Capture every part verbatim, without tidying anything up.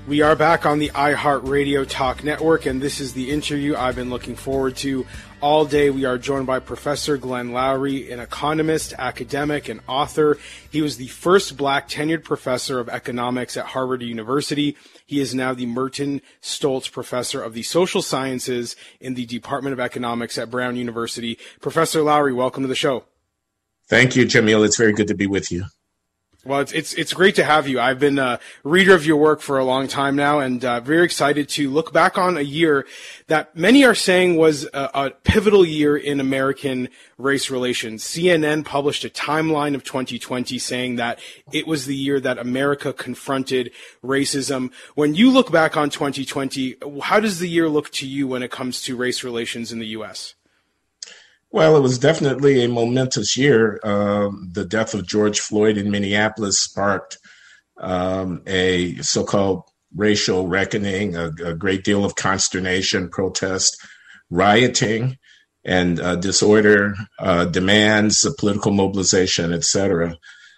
We are back on the iHeartRadio Talk Network, and this is the interview I've been looking forward to all day. We are joined by Professor Glenn Loury, an economist, academic, and author. He was the first black tenured professor of economics at Harvard University. He is now the Merton Stoltz Professor of the Social Sciences in the Department of Economics at Brown University. Professor Loury, welcome to the show. Thank you, Jamil. It's very good to be with you. Well, it's it's it's great to have you. I've been a reader of your work for a long time now, and uh, very excited to look back on a year that many are saying was a, a pivotal year in American race relations. C N N published a timeline of twenty twenty saying that it was the year that America confronted racism. When you look back on twenty twenty, how does the year look to you when it comes to race relations in the U S? Well, it was definitely a momentous year. Um, the death of George Floyd in Minneapolis sparked um, a so-called racial reckoning, a, a great deal of consternation, protest, rioting, and uh, disorder, uh, demands, uh, political mobilization, et cetera.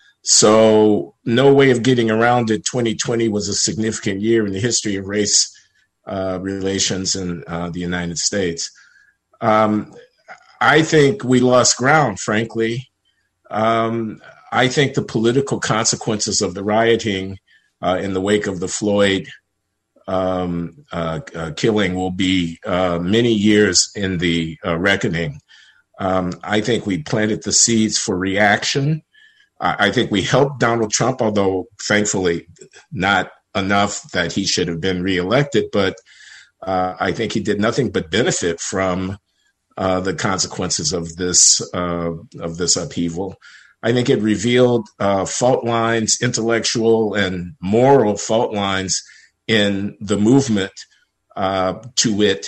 So no way of getting around it. twenty twenty was a significant year in the history of race uh, relations in uh, the United States. Um, I think we lost ground, frankly. Um, I think the political consequences of the rioting uh, in the wake of the Floyd um, uh, uh, killing will be uh, many years in the uh, reckoning. Um, I think we planted the seeds for reaction. I, I think we helped Donald Trump, although thankfully not enough that he should have been reelected. But uh, I think he did nothing but benefit from Uh, the consequences of this uh, of this upheaval. I think it revealed uh, fault lines, intellectual and moral fault lines in the movement. Uh, to wit,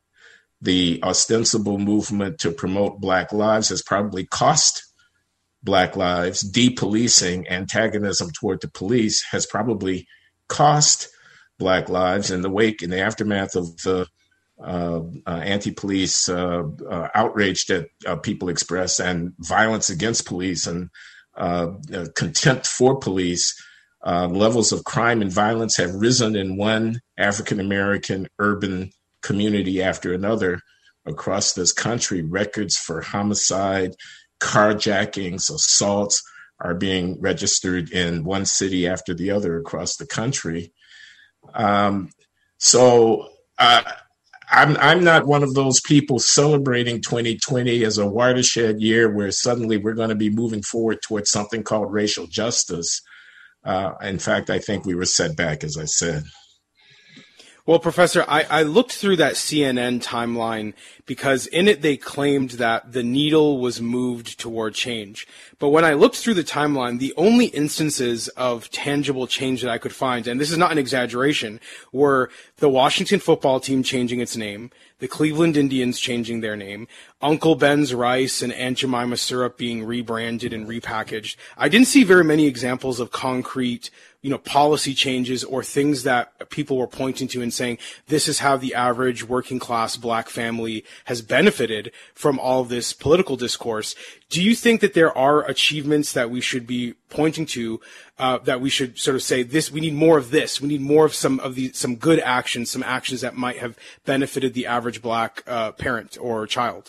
the ostensible movement to promote Black lives has probably cost Black lives. Depolicing, antagonism toward the police, has probably cost Black lives. In the wake, in the aftermath of the Uh, uh, anti-police uh, uh, outrage that uh, people express, and violence against police, and uh, uh, contempt for police, uh, levels of crime and violence have risen in one African-American urban community after another across this country. Records for homicide, carjackings, assaults are being registered in one city after the other across the country. Um, so, uh, I'm I'm not one of those people celebrating twenty twenty as a watershed year where suddenly we're going to be moving forward towards something called racial justice. Uh, in fact, I think we were set back, as I said. Well, Professor, I, I looked through that C N N timeline because in it they claimed that the needle was moved toward change. But when I looked through the timeline, the only instances of tangible change that I could find, and this is not an exaggeration, were the Washington football team changing its name, the Cleveland Indians changing their name, Uncle Ben's Rice and Aunt Jemima syrup being rebranded and repackaged. I didn't see very many examples of concrete, you know, policy changes or things that people were pointing to and saying, this is how the average working class Black family has benefited from all of this political discourse. Do you think that there are achievements that we should be pointing to, uh, that we should sort of say this, we need more of this, we need more of some of the, some good actions, some actions that might have benefited the average Black uh, parent or child?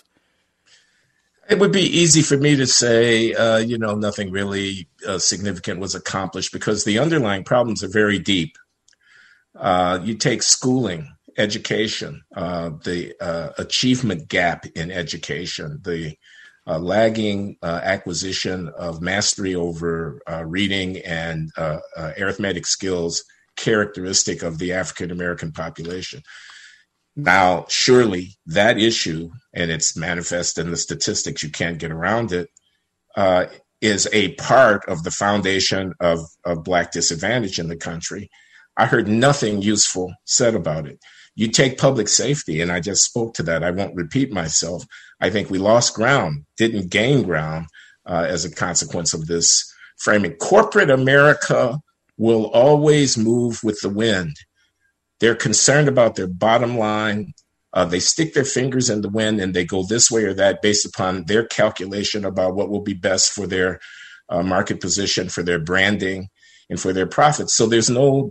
It would be easy for me to say, uh, you know, nothing really uh, significant was accomplished because the underlying problems are very deep. Uh, you take schooling, education, uh, the uh, achievement gap in education, the uh, lagging uh, acquisition of mastery over uh, reading and uh, uh, arithmetic skills characteristic of the African-American population. Now, surely that issue, and it's manifest in the statistics, you can't get around it, uh, is a part of the foundation of, of Black disadvantage in the country. I heard nothing useful said about it. You take public safety, and I just spoke to that. I won't repeat myself. I think we lost ground, didn't gain ground uh, as a consequence of this framing. Corporate America will always move with the wind. They're concerned about their bottom line. Uh, they stick their fingers in the wind and they go this way or that based upon their calculation about what will be best for their uh, market position, for their branding, and for their profits. So there's no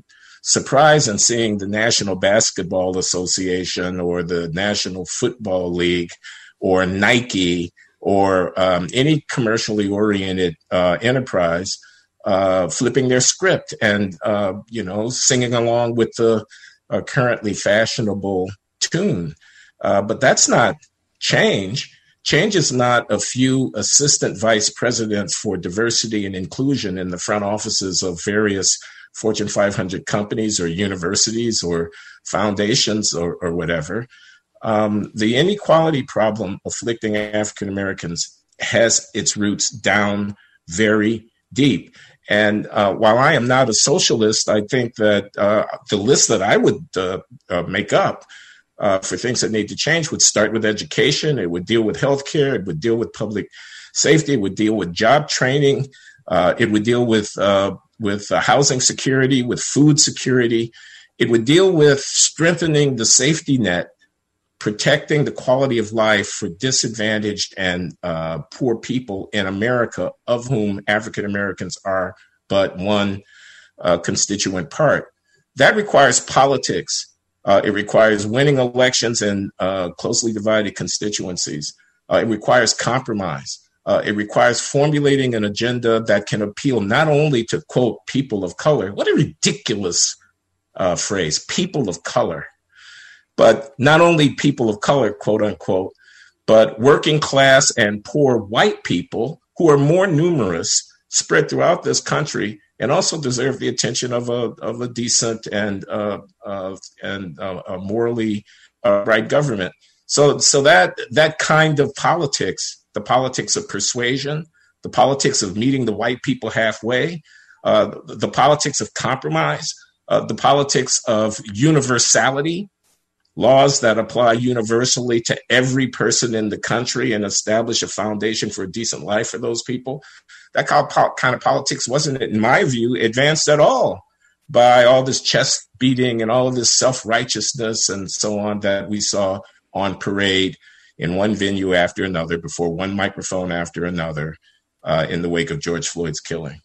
surprised in seeing the National Basketball Association or the National Football League or Nike or um, any commercially oriented uh, enterprise uh, flipping their script and, uh, you know, singing along with the uh, currently fashionable tune. Uh, but that's not change. Change is not a few assistant vice presidents for diversity and inclusion in the front offices of various Fortune five hundred companies or universities or foundations or, or whatever. Um, the inequality problem afflicting African Americans has its roots down very deep. And uh, while I am not a socialist, I think that uh, the list that I would uh, uh, make up uh, for things that need to change would start with education. It would deal with healthcare. It would deal with public safety. It would deal with job training. Uh, it would deal with uh, with uh, housing security, with food security. It would deal with strengthening the safety net, protecting the quality of life for disadvantaged and uh, poor people in America, of whom African Americans are but one uh, constituent part. That requires politics. Uh, it requires winning elections in uh, closely divided constituencies. Uh, it requires compromise. Uh, it requires formulating an agenda that can appeal not only to, quote, people of color. What a ridiculous uh, phrase, people of color. But not only people of color, quote unquote, but working class and poor white people who are more numerous spread throughout this country and also deserve the attention of a of a decent and uh, uh, and uh, a morally uh, right government. So so that that kind of politics, the politics of persuasion, the politics of meeting the white people halfway, uh, the, the politics of compromise, uh, the politics of universality, laws that apply universally to every person in the country and establish a foundation for a decent life for those people. That kind of politics wasn't, in my view, advanced at all by all this chest beating and all of this self-righteousness and so on that we saw on parade in one venue after another, before one microphone after another, uh, in the wake of George Floyd's killing.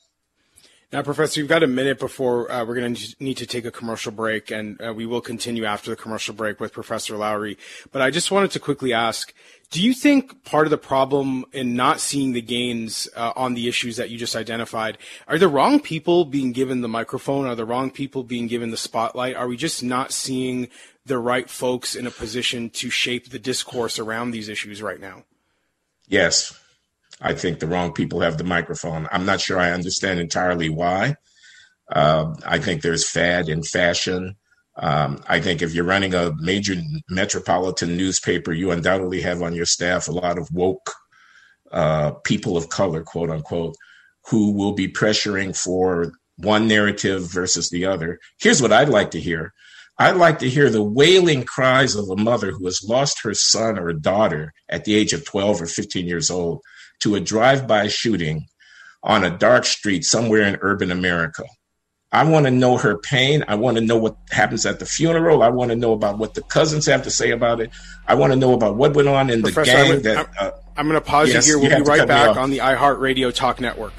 Now, Professor, you've got a minute before uh, we're going to need to take a commercial break, and uh, we will continue after the commercial break with Professor Loury. But I just wanted to quickly ask, do you think part of the problem in not seeing the gains uh, on the issues that you just identified, are the wrong people being given the microphone? Are the wrong people being given the spotlight? Are we just not seeing the right folks in a position to shape the discourse around these issues right now? Yes. I think the wrong people have the microphone. I'm not sure I understand entirely why. Uh, I think there's fad and fashion. Um, I think if you're running a major metropolitan newspaper, you undoubtedly have on your staff a lot of woke uh, people of color, quote unquote, who will be pressuring for one narrative versus the other. Here's what I'd like to hear. I'd like to hear the wailing cries of a mother who has lost her son or daughter at the age of twelve or fifteen years old to a drive-by shooting on a dark street somewhere in urban America. I want to know her pain. I want to know what happens at the funeral. I want to know about what the cousins have to say about it. I want to know about what went on in the Professor, gang. I'm, that, I'm, uh, I'm going to pause yes, you here. We'll be right back on the iHeartRadio Talk Network.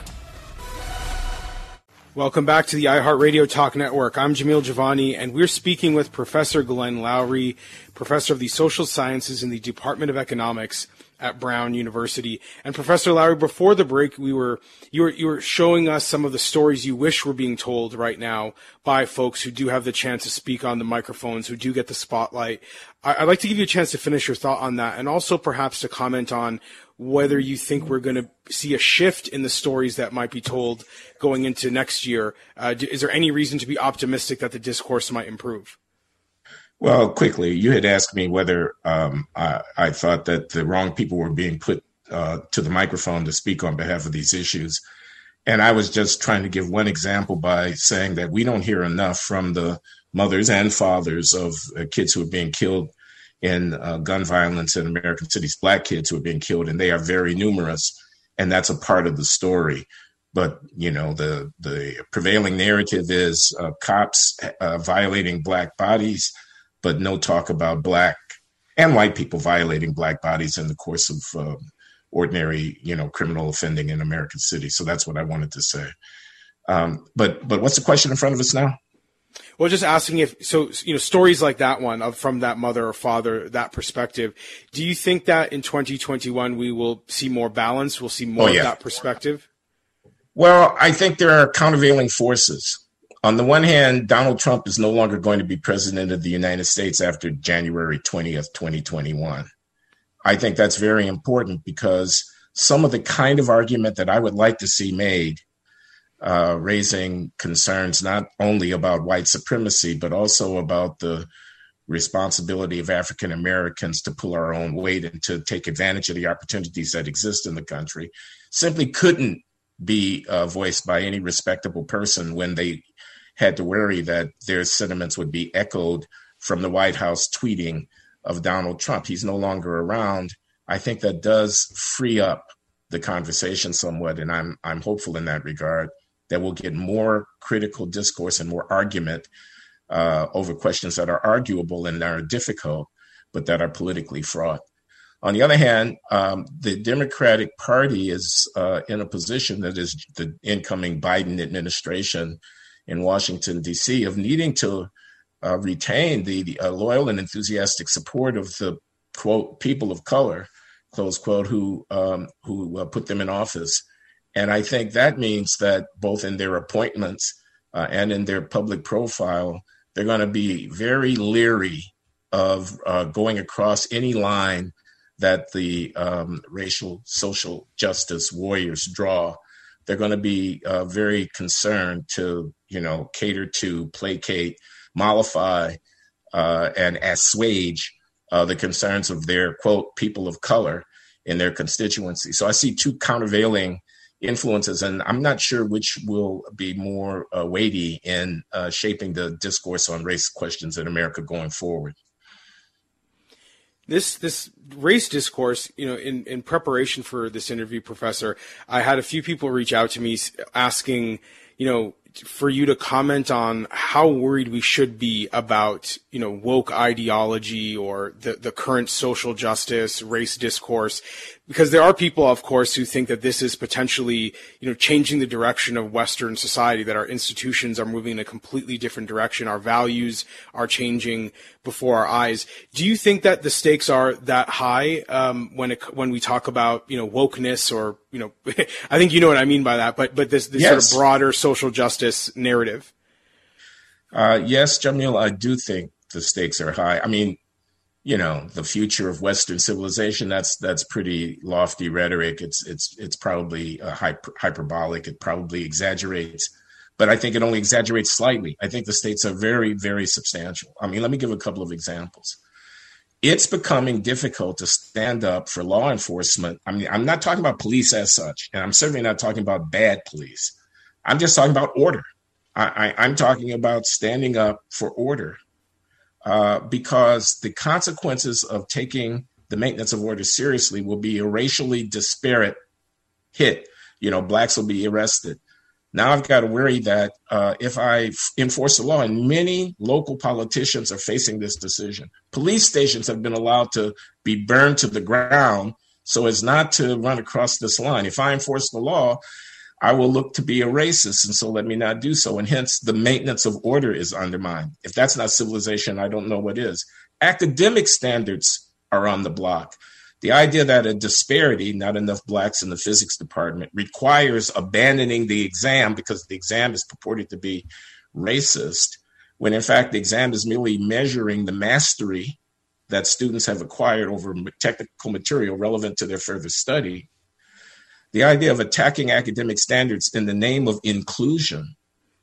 Welcome back to the iHeartRadio Talk Network. I'm Jamil Javani, and we're speaking with Professor Glenn Loury, professor of the social sciences in the Department of Economics at Brown University. And Professor Loury, before the break, we were you were you were showing us some of the stories you wish were being told right now by folks who do have the chance to speak on the microphones, who do get the spotlight. I, I'd like to give you a chance to finish your thought on that, and also perhaps to comment on whether you think we're going to see a shift in the stories that might be told going into next year. Uh, is there any reason to be optimistic that the discourse might improve? Well, quickly, you had asked me whether um, I, I thought that the wrong people were being put uh, to the microphone to speak on behalf of these issues. And I was just trying to give one example by saying that we don't hear enough from the mothers and fathers of uh, kids who are being killed in uh, gun violence in American cities, Black kids who are being killed, and they are very numerous. And that's a part of the story. But, you know, the, the prevailing narrative is uh, cops uh, violating Black bodies, but no talk about Black and white people violating Black bodies in the course of uh, ordinary, you know, criminal offending in American cities. So that's what I wanted to say. Um, but but what's the question in front of us now? Well, just asking if, so, you know, stories like that one of, from that mother or father, that perspective, do you think that in twenty twenty-one we will see more balance? We'll see more oh, yeah. of that perspective? Well, I think there are countervailing forces. On the one hand, Donald Trump is no longer going to be president of the United States after January twentieth, twenty twenty-one. I think that's very important because some of the kind of argument that I would like to see made, uh, raising concerns not only about white supremacy, but also about the responsibility of African Americans to pull our own weight and to take advantage of the opportunities that exist in the country, simply couldn't be uh, voiced by any respectable person when they had to worry that their sentiments would be echoed from the White House tweeting of Donald Trump. He's no longer around. I think that does free up the conversation somewhat, and I'm I'm hopeful in that regard that we'll get more critical discourse and more argument uh, over questions that are arguable and are difficult, but that are politically fraught. On the other hand, um, the Democratic Party is uh, in a position that is the incoming Biden administration in Washington, D C, of needing to uh, retain the, the uh, loyal and enthusiastic support of the, quote, people of color, close quote, who, um, who uh, put them in office. And I think that means that both in their appointments uh, and in their public profile, they're going to be very leery of uh, going across any line that the um, racial social justice warriors draw. They're going to be uh, very concerned to, you know, cater to, placate, mollify, uh, and assuage uh, the concerns of their, quote, people of color in their constituency. So I see two countervailing influences, and I'm not sure which will be more uh, weighty in uh, shaping the discourse on race questions in America going forward. This this race discourse, you know, in, in preparation for this interview, Professor, I had a few people reach out to me asking, you know, for you to comment on how worried we should be about, you know, woke ideology or the, the current social justice, race discourse, because there are people, of course, who think that this is potentially, you know, changing the direction of Western society, that our institutions are moving in a completely different direction. Our values are changing before our eyes. Do you think that the stakes are that high um, when it, when we talk about, you know, wokeness or, you know, I think you know what I mean by that, but but this, this yes. sort of broader social justice narrative? Uh, yes, Jamil, I do think the stakes are high. I mean, you know, the future of Western civilization, that's that's pretty lofty rhetoric. It's it's it's probably uh, hyper, hyperbolic. It probably exaggerates, but I think it only exaggerates slightly. I think the stakes are very, very substantial. I mean, let me give a couple of examples. It's becoming difficult to stand up for law enforcement. I mean, I'm not talking about police as such, and I'm certainly not talking about bad police. I'm just talking about order. I, I, I'm talking about standing up for order. Uh, because the consequences of taking the maintenance of order seriously will be a racially disparate hit. You know, blacks will be arrested. Now I've got to worry that uh, if I f- enforce the law, and many local politicians are facing this decision, police stations have been allowed to be burned to the ground so as not to run across this line. If I enforce the law, I will look to be a racist, and so let me not do so. And hence, the maintenance of order is undermined. If that's not civilization, I don't know what is. Academic standards are on the block. The idea that a disparity, not enough blacks in the physics department, requires abandoning the exam because the exam is purported to be racist, when in fact the exam is merely measuring the mastery that students have acquired over technical material relevant to their further study. The idea of attacking academic standards in the name of inclusion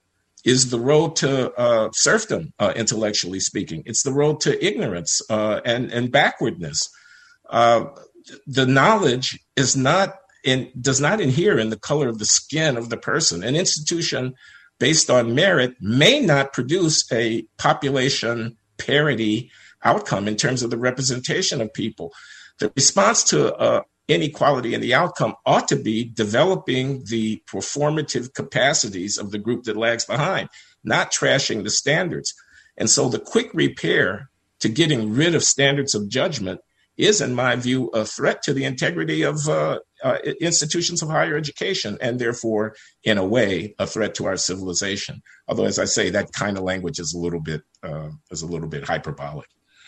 is the road to uh, serfdom, uh, intellectually speaking. It's the road to ignorance uh, and, and backwardness. Uh, the knowledge is not in, does not inhere in the color of the skin of the person. An institution based on merit may not produce a population parity outcome in terms of the representation of people. The response to uh, inequality in the outcome ought to be developing the performative capacities of the group that lags behind, not trashing the standards. And so the quick repair to getting rid of standards of judgment is, in my view, a threat to the integrity of uh, uh, institutions of higher education, and therefore, in a way, a threat to our civilization. Although, as I say, that kind of language is a little bit uh, is a little bit hyperbolic.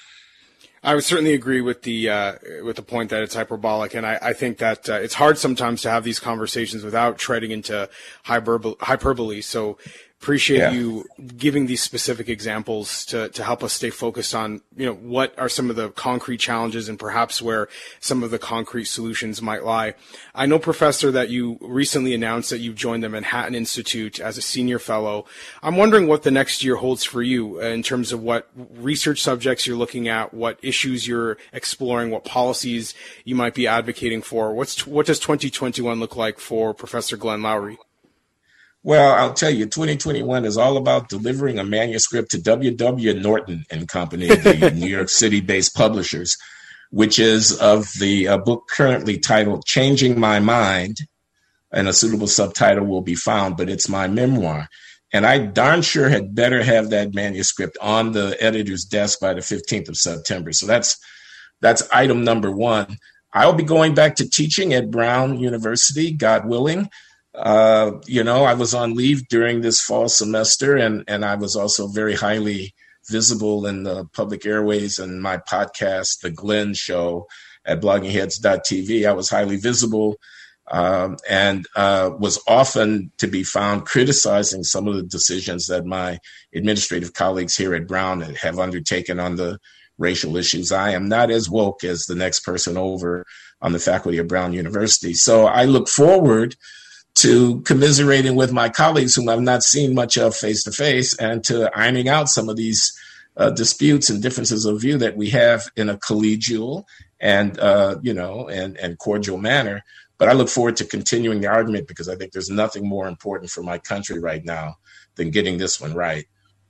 I would certainly agree with the uh, with the point that it's hyperbolic, and I, I think that uh, it's hard sometimes to have these conversations without treading into hyperbole. hyperbole. So appreciate yeah. you giving these specific examples to, to help us stay focused on, you know, what are some of the concrete challenges and perhaps where some of the concrete solutions might lie. I know, Professor, that you recently announced that you've joined the Manhattan Institute as a senior fellow. I'm wondering what the next year holds for you in terms of what research subjects you're looking at, what issues you're exploring, what policies you might be advocating for. What's, what does twenty twenty-one look like for Professor Glenn Loury? Well, I'll tell you, twenty twenty-one is all about delivering a manuscript to W W. Norton and Company, the New York City-based publishers, which is of the uh, book currently titled Changing My Mind, and a suitable subtitle will be found, but it's my memoir. And I darn sure had better have that manuscript on the editor's desk by the fifteenth of September. So that's that's item number one. I'll be going back to teaching at Brown University, God willing. Uh, you know, I was on leave during this fall semester, and, and I was also very highly visible in the public airways and my podcast, The Glenn Show, at blogging heads dot t v. I was highly visible um, and uh, was often to be found criticizing some of the decisions that my administrative colleagues here at Brown have undertaken on the racial issues. I am not as woke as the next person over on the faculty of Brown University. So I look forward to commiserating with my colleagues whom I've not seen much of face to face, and to ironing out some of these uh, disputes and differences of view that we have in a collegial and, uh, you know, and, and cordial manner. But I look forward to continuing the argument, because I think there's nothing more important for my country right now than getting this one right.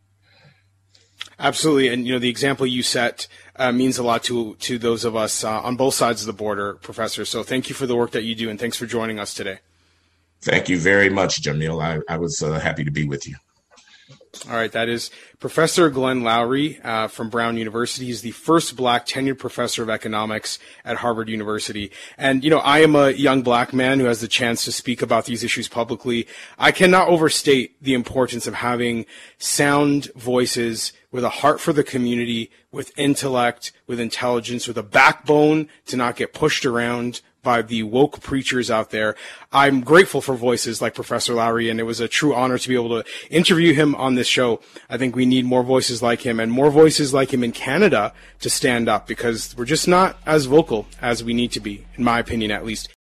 Absolutely. And, you know, the example you set uh, means a lot to to those of us uh, on both sides of the border, Professor. So thank you for the work that you do, and thanks for joining us today. Thank you very much, Jamil. I, I was uh, happy to be with you. All right. That is Professor Glenn Loury uh, from Brown University. He's the first black tenured professor of economics at Harvard University. And, you know, I am a young black man who has the chance to speak about these issues publicly. I cannot overstate the importance of having sound voices with a heart for the community, with intellect, with intelligence, with a backbone to not get pushed around by the woke preachers out there. I'm grateful for voices like Professor Loury, and it was a true honor to be able to interview him on this show. I think we need more voices like him, and more voices like him in Canada to stand up, because we're just not as vocal as we need to be, in my opinion at least.